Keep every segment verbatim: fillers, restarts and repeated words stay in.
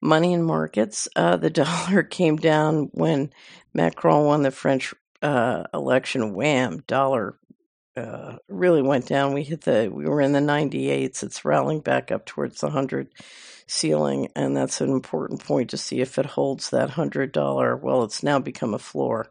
Money in markets. Uh, the dollar came down when Macron won the French uh, election. Wham! Dollar uh, really went down. We hit the. We were in the ninety-eights. It's rallying back up towards the hundred ceiling, and that's an important point to see if it holds that hundred dollar. Well, it's now become a floor.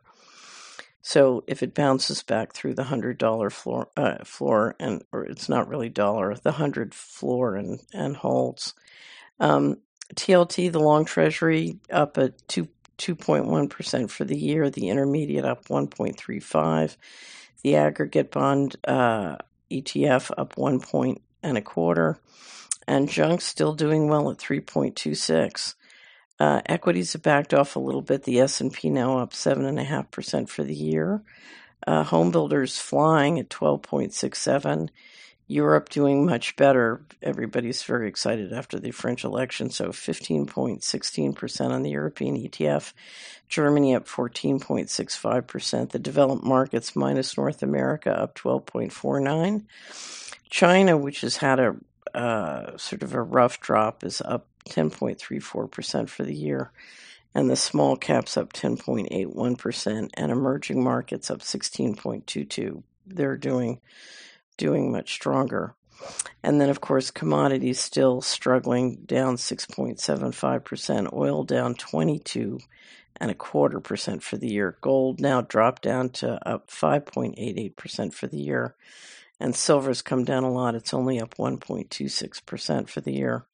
So if it bounces back through the hundred dollar floor, uh, floor, and or it's not really dollar, the hundred floor, and and holds. Um, T L T, the long treasury, up at two two point one percent for the year. The intermediate up one point three five. The aggregate bond uh, E T F up one point and a quarter, and junk still doing well at three point two six. Uh, equities have backed off a little bit. The S and P now up seven and a half percent for the year. Uh, home builders flying at twelve point six seven. Europe doing much better. Everybody's very excited after the French election, so fifteen point one six percent on the European E T F. Germany up fourteen point six five percent. The developed markets minus North America up twelve point four nine. China, which has had a uh, sort of a rough drop, is up ten point three four percent for the year. And the small caps up ten point eight one percent, and emerging markets up sixteen point two two. They're doing doing much stronger. And then, of course, commodities still struggling, down six point seven five percent. Oil down twenty-two and a quarter percent for the year. Gold now dropped down to up five point eight eight percent for the year. And silver's come down a lot. It's only up one point two six percent for the year.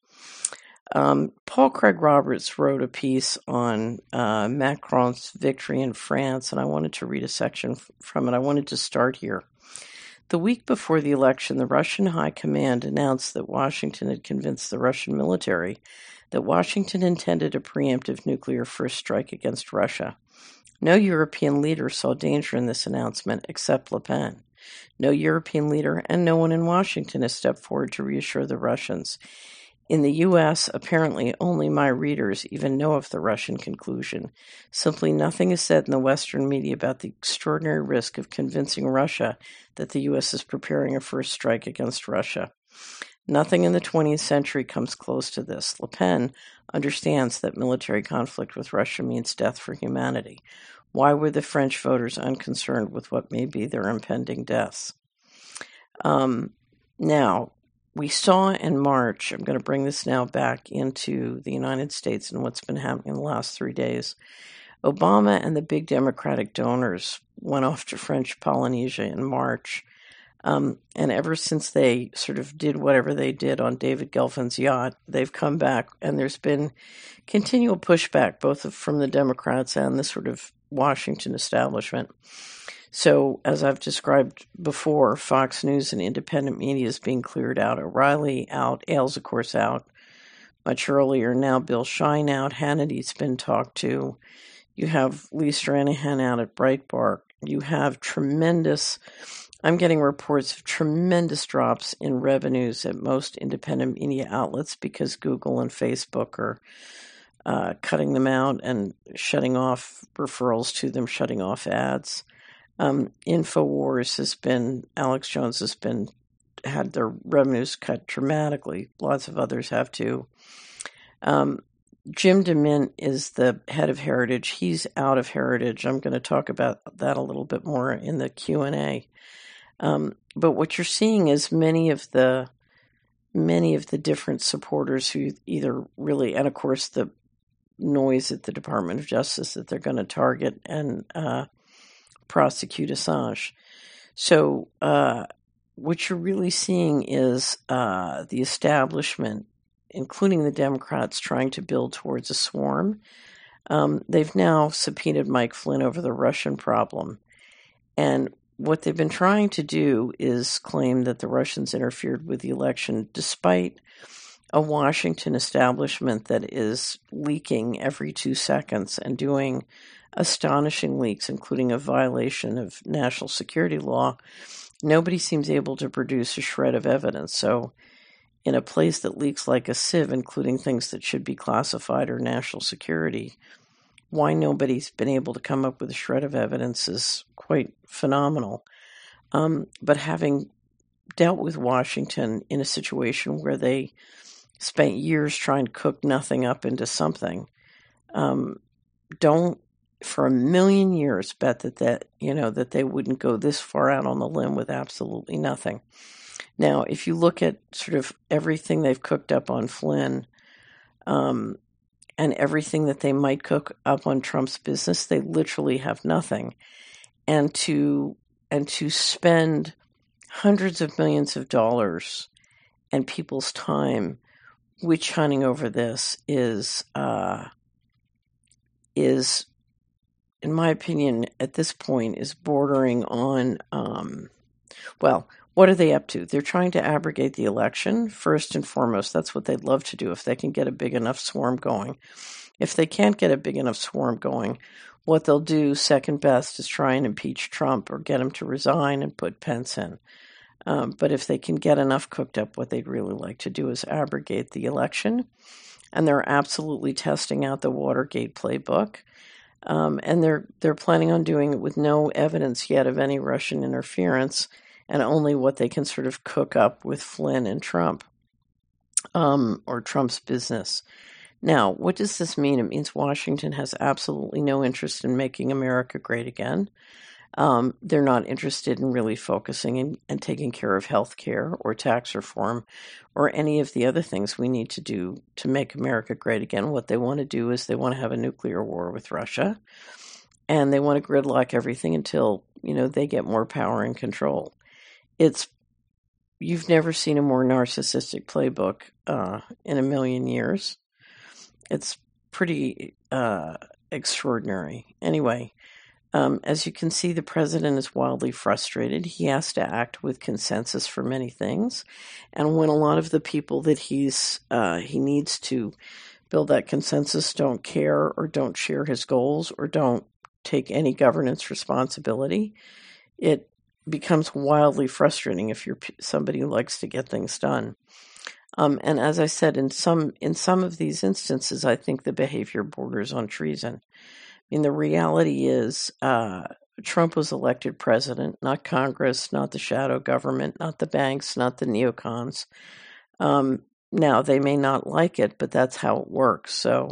Um, Paul Craig Roberts wrote a piece on uh, Macron's victory in France, and I wanted to read a section from it. I wanted to start here. The week before the election, the Russian High Command announced that Washington had convinced the Russian military that Washington intended a preemptive nuclear first strike against Russia. No European leader saw danger in this announcement except Le Pen. No European leader and no one in Washington has stepped forward to reassure the Russians. In the U S, apparently only my readers even know of the Russian conclusion. Simply nothing is said in the Western media about the extraordinary risk of convincing Russia that the U S is preparing a first strike against Russia. Nothing in the twentieth century comes close to this. Le Pen understands that military conflict with Russia means death for humanity. Why were the French voters unconcerned with what may be their impending deaths? Um, now, we saw in March, I'm going to bring this now back into the United States and what's been happening in the last three days. Obama and the big Democratic donors went off to French Polynesia in March. Um, and ever since they sort of did whatever they did on David Gelfin's yacht, they've come back, and there's been continual pushback, both from the Democrats and the sort of Washington establishment. So, as I've described before, Fox News and independent media is being cleared out. O'Reilly out, Ailes, of course, out much earlier. Now Bill Shine out, Hannity's been talked to. You have Lee Stranahan out at Breitbart. You have tremendous, I'm getting reports of tremendous drops in revenues at most independent media outlets because Google and Facebook are uh, cutting them out and shutting off referrals to them, shutting off ads. Um, InfoWars has been, Alex Jones has been, had their revenues cut dramatically. Lots of others have too. Um, Jim DeMint is the head of Heritage. He's out of Heritage. I'm going to talk about that a little bit more in the Q and A. Um, but what you're seeing is many of the, many of the different supporters who either really, and of course the noise at the Department of Justice that they're going to target and, uh, prosecute Assange. So uh, what you're really seeing is uh, the establishment, including the Democrats, trying to build towards a swarm. Um, they've now subpoenaed Mike Flynn over the Russian problem. And what they've been trying to do is claim that the Russians interfered with the election, despite a Washington establishment that is leaking every two seconds and doing astonishing leaks, including a violation of national security law. Nobody seems able to produce a shred of evidence. So in a place that leaks like a sieve, including things that should be classified or national security, why nobody's been able to come up with a shred of evidence is quite phenomenal. Um, but having dealt with Washington in a situation where they spent years trying to cook nothing up into something. Um, don't for a million years bet that, that, you know, that they wouldn't go this far out on the limb with absolutely nothing. Now, if you look at sort of everything they've cooked up on Flynn, um, and everything that they might cook up on Trump's business, they literally have nothing. And to and to spend hundreds of millions of dollars and people's time witch hunting over this is uh, is, in my opinion, at this point, is bordering on, um, well, what are they up to? They're trying to abrogate the election, first and foremost. That's what they'd love to do if they can get a big enough swarm going. If they can't get a big enough swarm going, what they'll do, second best, is try and impeach Trump or get him to resign and put Pence in. Um, but if they can get enough cooked up, what they'd really like to do is abrogate the election. And they're absolutely testing out the Watergate playbook. Um, and they're they're planning on doing it with no evidence yet of any Russian interference, and only what they can sort of cook up with Flynn and Trump, um, or Trump's business. Now, what does this mean? It means Washington has absolutely no interest in making America great again. Um, they're not interested in really focusing in, and taking care of health care or tax reform or any of the other things we need to do to make America great again. What they want to do is they want to have a nuclear war with Russia, and they want to gridlock everything until, you know, they get more power and control. It's you've never seen a more narcissistic playbook uh, in a million years. It's pretty uh, extraordinary. Anyway, um, as you can see, the president is wildly frustrated. He has to act with consensus for many things. And when a lot of the people that he's uh, he needs to build that consensus don't care or don't share his goals or don't take any governance responsibility, it becomes wildly frustrating if you're somebody who likes to get things done. Um, and as I said, in some in some of these instances, I think the behavior borders on treason. I mean, the reality is uh, Trump was elected president, not Congress, not the shadow government, not the banks, not the neocons. Um, now, they may not like it, but that's how it works. So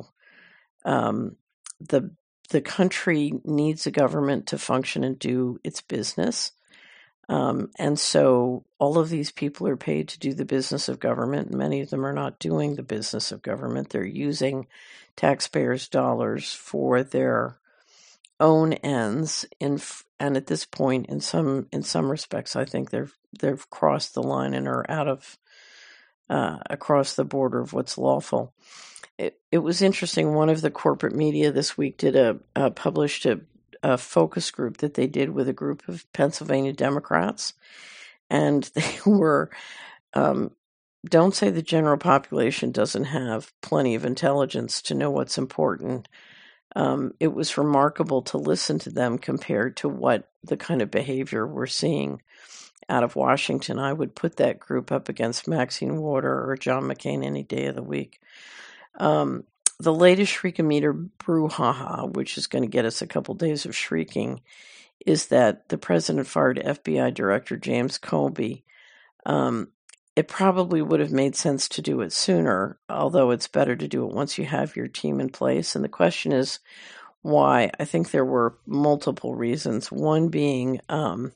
um, the the country needs a government to function and do its business. Um, and so all of these people are paid to do the business of government. Many of them are not doing the business of government. They're using taxpayers' dollars for their own ends. In, and at this point, in some in some respects, I think they've they've crossed the line and are out of uh, across the border of what's lawful. It, it was interesting. One of the corporate media this week did a uh, published a. a focus group that they did with a group of Pennsylvania Democrats, and they were, um, don't say the general population doesn't have plenty of intelligence to know what's important. Um, it was remarkable to listen to them compared to what the kind of behavior we're seeing out of Washington. I would put that group up against Maxine Waters or John McCain any day of the week. Um, The latest Shriekometer brouhaha, which is going to get us a couple days of shrieking, is that the president fired F B I Director James Comey. Um, it probably would have made sense to do it sooner, although it's better to do it once you have your team in place. And the question is, why? I think there were multiple reasons. One being, um,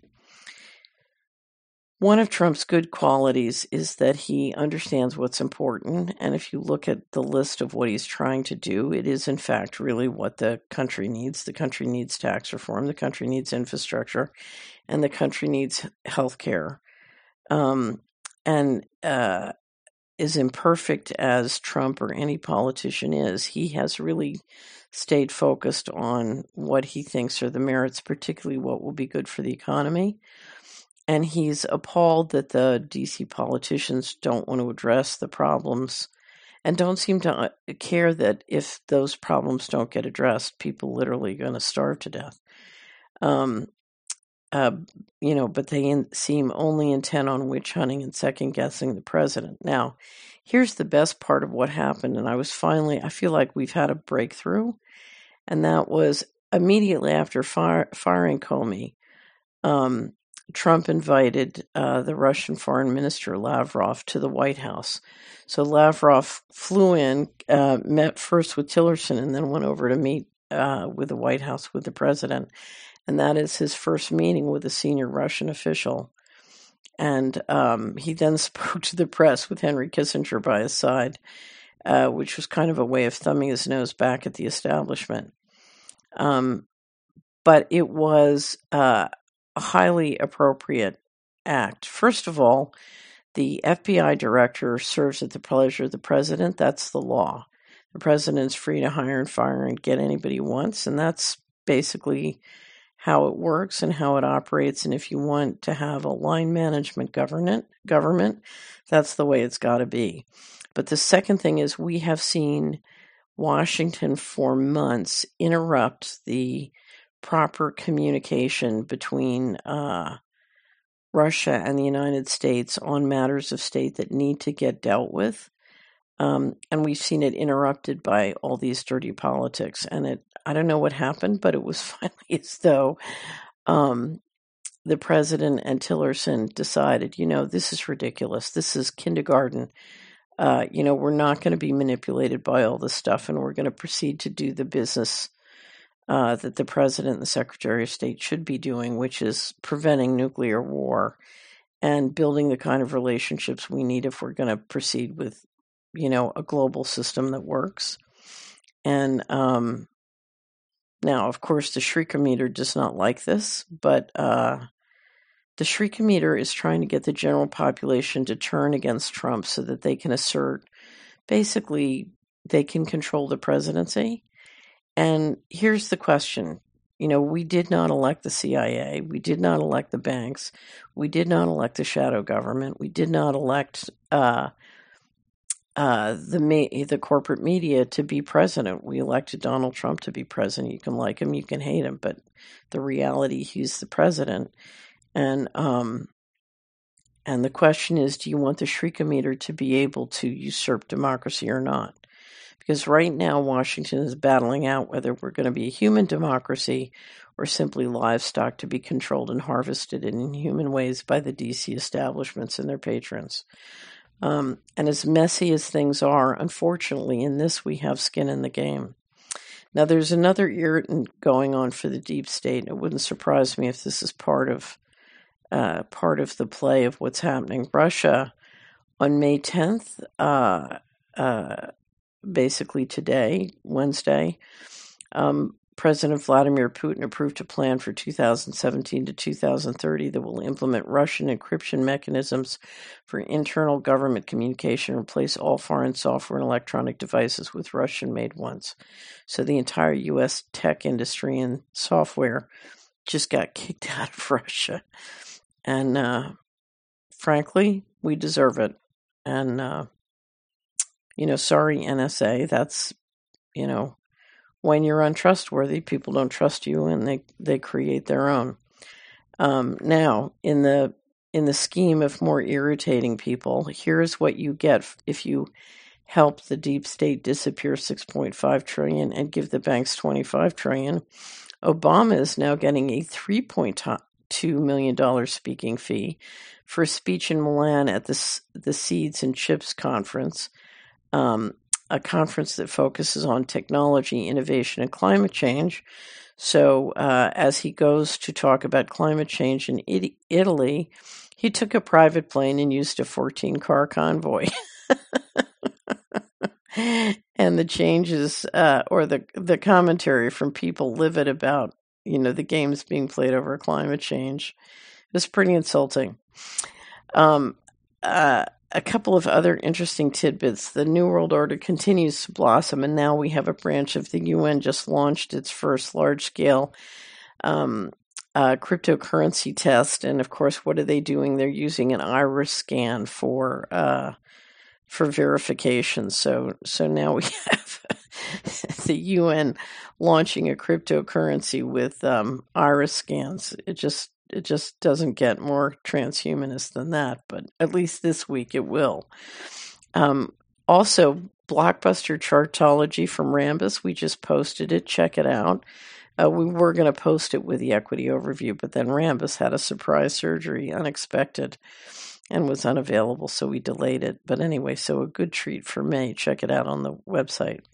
one of Trump's good qualities is that he understands what's important. And if you look at the list of what he's trying to do, it is in fact really what the country needs. The country needs tax reform. The country needs infrastructure. And the country needs health care. Um, and uh, as imperfect as Trump or any politician is, he has really stayed focused on what he thinks are the merits, particularly what will be good for the economy. And he's appalled that the D C politicians don't want to address the problems and don't seem to care that if those problems don't get addressed, people literally are going to starve to death. Um, uh, you know, but they in, seem only intent on witch hunting and second guessing the president. Now, here's the best part of what happened. And I was finally, I feel like we've had a breakthrough. And that was immediately after fire, firing Comey. Um, Trump invited uh, the Russian Foreign Minister Lavrov to the White House. So Lavrov flew in, uh, met first with Tillerson, and then went over to meet uh, with the White House with the president. And that is his first meeting with a senior Russian official. And um, he then spoke to the press with Henry Kissinger by his side, uh, which was kind of a way of thumbing his nose back at the establishment. Um, but it was uh, a highly appropriate act. First of all, the F B I director serves at the pleasure of the president. That's the law. The president's free to hire and fire and get anybody he wants, and that's basically how it works and how it operates. And if you want to have a line management government, government, that's the way it's got to be. But the second thing is we have seen Washington for months interrupt the proper communication between uh, Russia and the United States on matters of state that need to get dealt with. Um, and we've seen it interrupted by all these dirty politics. And it, I don't know what happened, but it was finally as though um, the president and Tillerson decided, you know, this is ridiculous. This is kindergarten. Uh, you know, we're not going to be manipulated by all this stuff, and we're going to proceed to do the business uh, that the president and the secretary of state should be doing, which is preventing nuclear war and building the kind of relationships we need if we're going to proceed with, you know, a global system that works. And um, now, of course, the Shrieker-meter does not like this, but uh, the Shrieker-meter is trying to get the general population to turn against Trump so that they can assert, basically, they can control the presidency. And here's the question. You know, we did not elect the C I A. We did not elect the banks. We did not elect the shadow government. We did not elect uh, uh, the me- the corporate media to be president. We elected Donald Trump to be president. You can like him, you can hate him, but the reality, he's the president. And um, and the question is, do you want the Shrieker-meter to be able to usurp democracy or not? Because right now, Washington is battling out whether we're going to be a human democracy or simply livestock to be controlled and harvested in inhuman ways by the D C establishments and their patrons. Um, and as messy as things are, unfortunately, in this we have skin in the game. Now, there's another irritant going on for the deep state. It wouldn't surprise me if this is part of uh, part of the play of what's happening. Russia, on May tenth, uh, uh, basically today, Wednesday, um, President Vladimir Putin approved a plan for two thousand seventeen to two thousand thirty that will implement Russian encryption mechanisms for internal government communication and replace all foreign software and electronic devices with Russian-made ones. So the entire U S tech industry and software just got kicked out of Russia. And uh, frankly, we deserve it. And, uh, you know, sorry, N S A, that's, you know, when you're untrustworthy, people don't trust you, and they, they create their own. Um, now, in the in the scheme of more irritating people, here's what you get if you help the deep state disappear six point five trillion dollars and give the banks twenty-five trillion dollars. Obama is now getting a three point two million dollars speaking fee for a speech in Milan at the, the Seeds and Chips conference. Um, a conference that focuses on technology, innovation, and climate change. So uh, as he goes to talk about climate change in it- Italy, he took a private plane and used a fourteen-car convoy. And the changes uh, or the, the commentary from people livid about, you know, the games being played over climate change is pretty insulting. Um, uh, A couple of other interesting tidbits. The New World Order continues to blossom, and now we have a branch of the U N just launched its first large-scale um, uh, cryptocurrency test. And, of course, what are they doing? They're using an iris scan for uh, for verification. So, so now we have the U N launching a cryptocurrency with um, iris scans. It just It just doesn't get more transhumanist than that, but at least this week it will. Um, also, Blockbuster Chartology from Rambus, we just posted it. Check it out. Uh, we were going to post it with the equity overview, but then Rambus had a surprise surgery, unexpected, and was unavailable, so we delayed it. But anyway, so a good treat for me. Check it out on the website.